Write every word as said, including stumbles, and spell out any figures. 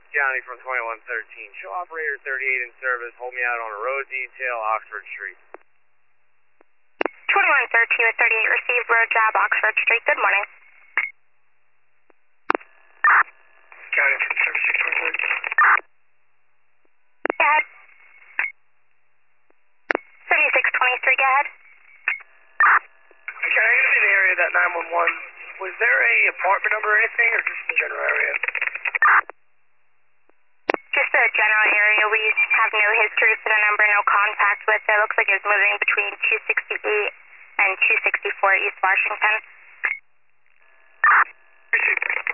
County from twenty-one thirteen. Show operator thirty-eight in service. Hold me out on a road detail, Oxford Street. twenty-one thirteen with thirty-eight received, road job, Oxford Street. Good morning. County from service six twenty-one. Go ahead. seventy-six twenty-three, go ahead. Okay, I am in the area of that nine one one. Was there a apartment number or anything, or just the general area? Just the general area. We have no history for the number, no contact with it. Looks like it was moving between two sixty-eight and two sixty-four East Washington. Appreciate it.